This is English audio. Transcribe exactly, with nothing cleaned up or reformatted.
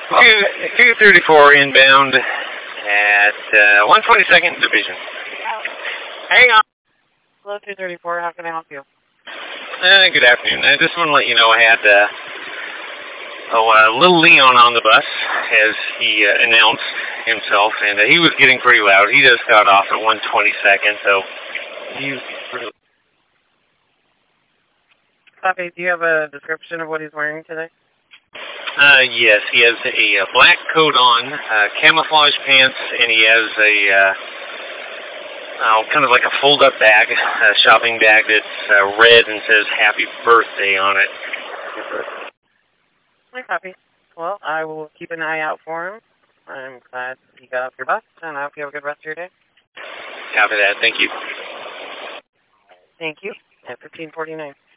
two thirty-four inbound at uh, one twenty-second Division. Hang on. Hello, two thirty-four. How can I help you? Uh, good afternoon. I just want to let you know I had uh, oh, uh, little Leon on the bus, as he uh, announced himself, and uh, he was getting pretty loud. He just got off at one twenty-second, so he's pretty... Copy. Do you have a description of what he's wearing today? Uh, yes, he has a, uh black coat on, uh, camouflage pants, and he has a, uh, oh, kind of like a fold-up bag, a shopping bag that's uh, red and says Happy Birthday on it. My copy. Well, I will keep an eye out for him. I'm glad he got off your bus, and I hope you have a good rest of your day. Copy that. Thank you. Thank you. At fifteen forty-nine.